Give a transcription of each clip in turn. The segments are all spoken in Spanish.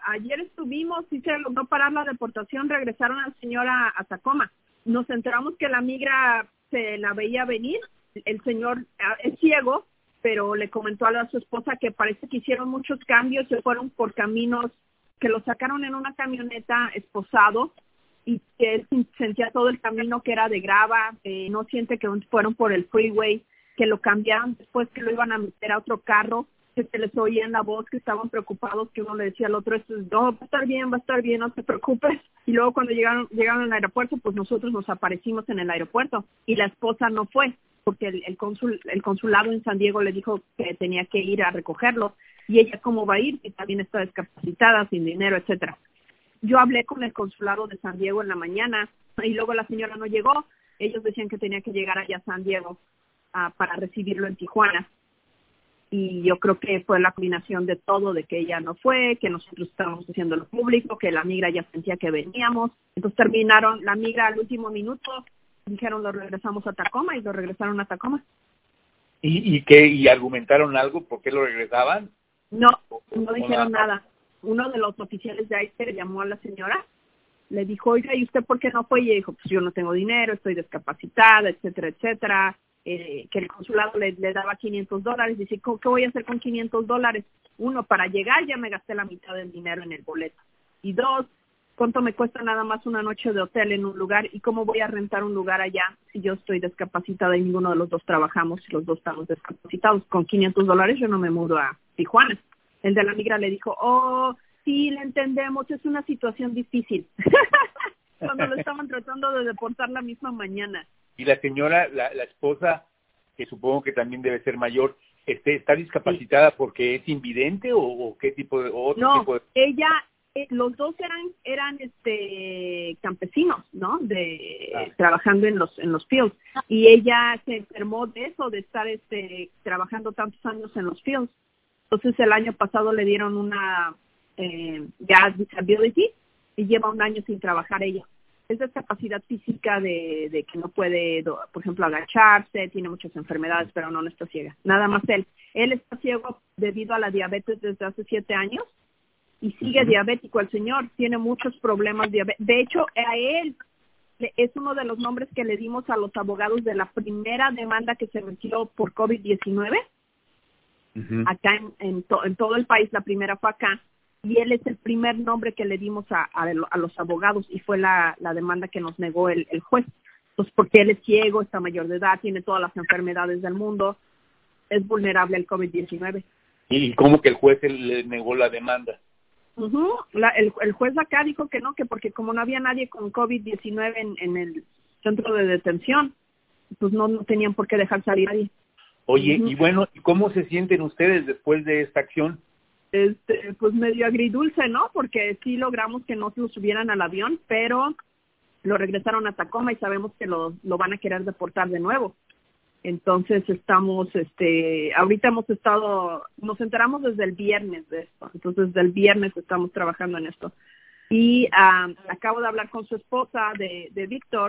ayer estuvimos y se logró parar la deportación, regresaron al señor a Tacoma. Nos enteramos que la migra se la veía venir, el señor es ciego, pero le comentó a su esposa que parece que hicieron muchos cambios, se fueron por caminos, que lo sacaron en una camioneta esposado, y que él sentía todo el camino que era de grava, no siente que fueron por el freeway, que lo cambiaron después, que lo iban a meter a otro carro, que se les oía en la voz, que estaban preocupados, que uno le decía al otro, no, va a estar bien, no te preocupes. Y luego cuando llegaron al aeropuerto, pues nosotros nos aparecimos en el aeropuerto, y la esposa no fue, porque el consulado en San Diego le dijo que tenía que ir a recogerlo, y ella cómo va a ir, que también está discapacitada, sin dinero, etcétera. Yo hablé con el consulado de San Diego en la mañana, y luego la señora no llegó. Ellos decían que tenía que llegar allá a San Diego para recibirlo en Tijuana. Y yo creo que fue la combinación de todo, de que ella no fue, que nosotros estábamos haciendo lo público, que la migra ya sentía que veníamos. Entonces terminaron la migra al último minuto, dijeron lo regresamos a Tacoma, y lo regresaron a Tacoma. ¿Y argumentaron algo? ¿Por qué lo regresaban? No dijeron nada. Uno de los oficiales de ICE le llamó a la señora, le dijo, oiga, ¿y usted por qué no fue? Y ella dijo, pues yo no tengo dinero, estoy discapacitada, etcétera, etcétera. Que el consulado le daba $500. Dice, ¿qué voy a hacer con $500? Uno, para llegar ya me gasté la mitad del dinero en el boleto. Y dos, ¿cuánto me cuesta nada más una noche de hotel en un lugar? ¿Y cómo voy a rentar un lugar allá si yo estoy discapacitada y ninguno de los dos trabajamos y los dos estamos discapacitados? Con $500 yo no me mudo a Tijuana. El de la migra le dijo, oh, sí, le entendemos, es una situación difícil. Cuando lo estaban tratando de deportar la misma mañana. Y la señora, la esposa, que supongo que también debe ser mayor, ¿está discapacitada porque es invidente o qué tipo de No, tipo de... ella, los dos eran campesinos, ¿no? Trabajando en los fields, y ella se enfermó de eso, de estar trabajando tantos años en los fields. Entonces el año pasado le dieron una disability y lleva un año sin trabajar ella. Es discapacidad física de que no puede, por ejemplo, agacharse, tiene muchas enfermedades, pero no está ciega. Nada más él. Él está ciego debido a la diabetes desde hace 7 años y sigue diabético. El señor tiene muchos problemas. De hecho, a él es uno de los nombres que le dimos a los abogados de la primera demanda que se metió por COVID-19. Acá en todo el país, la primera fue acá. Y él es el primer nombre que le dimos a los abogados, y fue la demanda que nos negó el juez. Pues porque él es ciego, está mayor de edad, tiene todas las enfermedades del mundo, es vulnerable al COVID-19. ¿Y cómo que el juez le negó la demanda? El juez de acá dijo que no, que porque como no había nadie con COVID-19 en el centro de detención, pues no tenían por qué dejar salir a nadie. Oye, y bueno, ¿y cómo se sienten ustedes después de esta acción? Pues medio agridulce, ¿no? Porque sí logramos que no lo subieran al avión, pero lo regresaron a Tacoma y sabemos que lo van a querer deportar de nuevo. Entonces estamos, ahorita nos enteramos desde el viernes de esto. Entonces desde el viernes estamos trabajando en esto. Y acabo de hablar con su esposa de Víctor,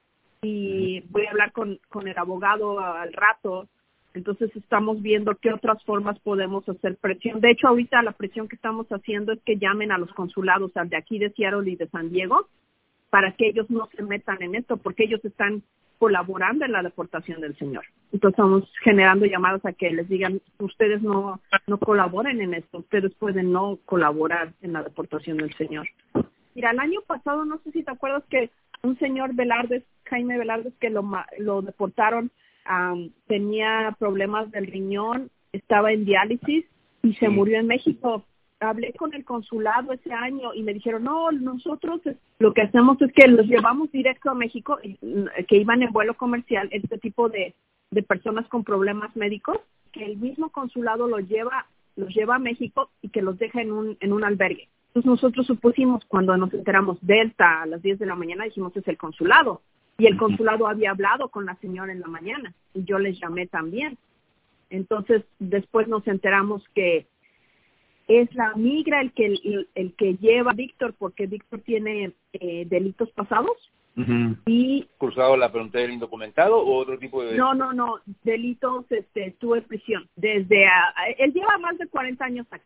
y voy a hablar con el abogado al rato. Entonces estamos viendo qué otras formas podemos hacer presión. De hecho, ahorita la presión que estamos haciendo es que llamen a los consulados, al de aquí de Seattle y de San Diego, para que ellos no se metan en esto, porque ellos están colaborando en la deportación del señor. Entonces estamos generando llamadas a que les digan, ustedes no colaboren en esto, ustedes pueden no colaborar en la deportación del señor. Mira, el año pasado, no sé si te acuerdas que un señor Jaime Velarde, que lo deportaron, tenía problemas del riñón, estaba en diálisis y se murió en México. Hablé con el consulado ese año y me dijeron, no, nosotros lo que hacemos es que los llevamos directo a México, que iban en vuelo comercial, este tipo de personas con problemas médicos, que el mismo consulado los lleva a México y que los deja en un albergue. Entonces nosotros supusimos, cuando nos enteramos Delta a las 10 de la mañana, dijimos, es el consulado. Y el consulado había hablado con la señora en la mañana, y yo les llamé también. Entonces, después nos enteramos que es la migra el que lleva a Víctor, porque Víctor tiene delitos pasados. Y ¿Cruzado la frontera indocumentado o otro tipo de...? No, delitos, estuvo en prisión. Él lleva más de 40 años acá.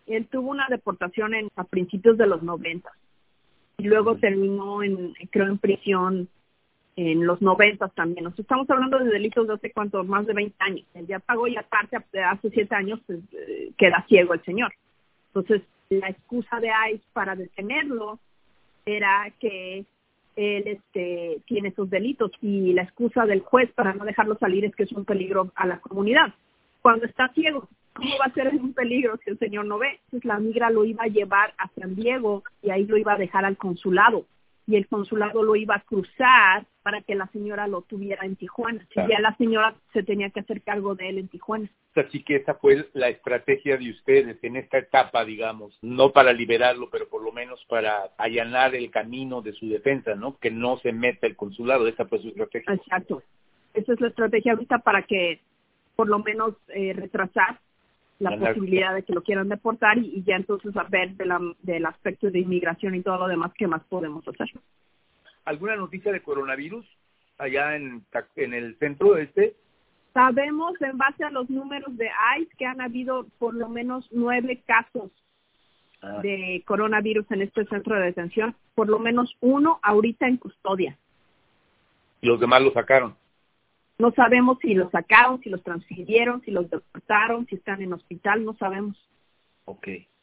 Él tuvo una deportación a principios de los 90 y luego terminó creo en prisión en los 90 también. Nos estamos hablando de delitos de hace más de 20 años. Él ya pagó y aparte hace 7 años pues, queda ciego el señor. Entonces, la excusa de ICE para detenerlo era que él tiene esos delitos y la excusa del juez para no dejarlo salir es que es un peligro a la comunidad. Cuando está ciego, ¿cómo va a ser un peligro si el señor no ve? Entonces la migra lo iba a llevar a San Diego y ahí lo iba a dejar al consulado y el consulado lo iba a cruzar para que la señora lo tuviera en Tijuana. Claro. Y ya la señora se tenía que hacer cargo de él en Tijuana. Así que esa fue la estrategia de ustedes en esta etapa, digamos, no para liberarlo, pero por lo menos para allanar el camino de su defensa, ¿no? Que no se meta el consulado, esa fue su estrategia. Exacto. Esa es la estrategia ahorita para que por lo menos retrasar la posibilidad de que lo quieran deportar y ya entonces a ver del aspecto de inmigración y todo lo demás que más podemos hacer. ¿Alguna noticia de coronavirus allá en el centro Sabemos en base a los números de ICE que han habido por lo menos 9 casos de coronavirus en este centro de detención, por lo menos 1 ahorita en custodia. ¿Y los demás lo sacaron? No sabemos si los sacaron, si los transfirieron, si los deportaron, si están en hospital, no sabemos. Okay.